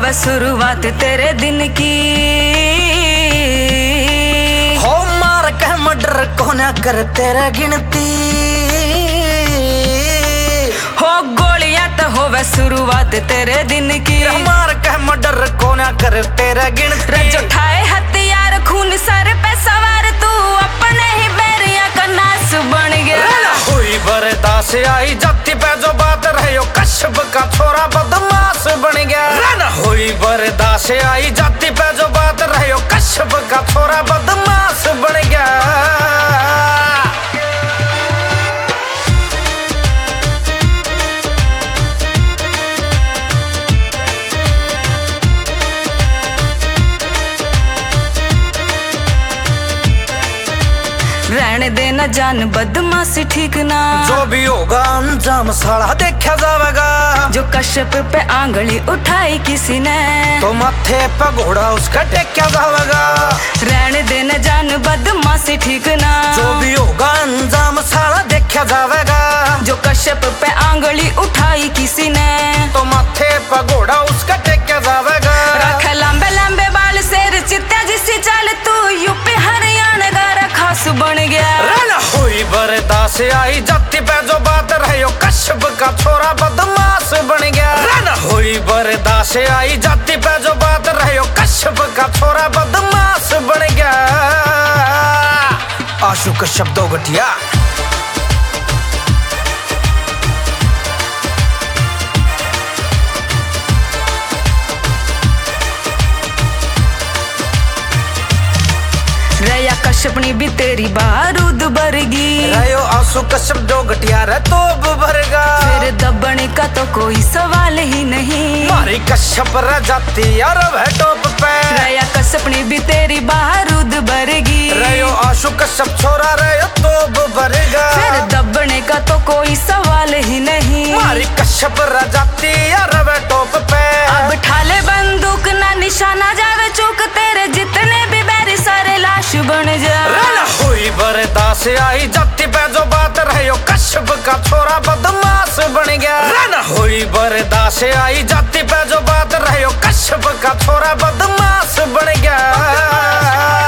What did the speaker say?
होवे शुरुआत तेरे दिन की। हो मार कह मर्डर कोना कर तेरे गिनती। हो गोलियां तो होवे शुरुआत तेरे दिन की। मार कह मर्डर कोना कर तेरे गिनती। रज उठाए हथियार खून सर पे सवार तू अपने ही बैरिया का नास बन गया। हुई बर्दाश्त आई जाति पे जो बात रहे कश्यप का छोरा बदमाश बन गया। हुई बर्दाश्त आई जाति पे जो बात रहे कश्यप का छोरा बदमाश बन गया। रहने देना जान बदमाशी ठीक ना। जो भी होगा अंजाम साला देखा जाएगा। जो कश्यप पे आंगली उठाई किसी ने तो माथे पे घोड़ा उसका टेक्या जाएगा। रहने देना जान बदमाशी ठीक ना। जो भी होगा अंजाम साला देखा जाएगा। जो कश्यप पे आंगली उठाई किसी ने तो माथे पे घोड़ा उसका टेक्या जाएगा। रख लंबे लंबे बाल शेर चित्ता जिसी चाल तू यूपी हरियाणा का खास बन गया। हुई बर्दाश्त आई जाति पे जो बात रहे कश्यप का छोरा बदमाश बन गया। हुई बर्दाश्त आई जाति पे जो बात रहे कश्यप का छोरा बदमाश बन गया। आशु कश्यप दो गठिया। रया कश्यपनी भी तेरी बारूद बरगी। रयो आंसू कश्यप जो घटिया रे तो भरगा। फिर दबने का तो कोई सवाल ही नहीं। मारी कश्यप रे जाती यार वह टॉप पे। रया कश्यपनी भी तेरी बारूद बरगी। रयो आंसू कश्यप छोरा रयो तो भरगा। फिर दबने का तो कोई सवाल ही नहीं। मारी कश्यप रे जाती यार वह टॉप पे। अब ठाले बंदूक ना निशाना जावे चूक तेरे जितने भी बैरी सारे लाश बन जा। हुई बर्दाश्त आई जाति पे जो बात रहे कश्यप का छोरा बदमाश बन गया। हुई बर्दाश्त आई जाति पे जो बात रहे कश्यप का छोरा बदमाश बन गया।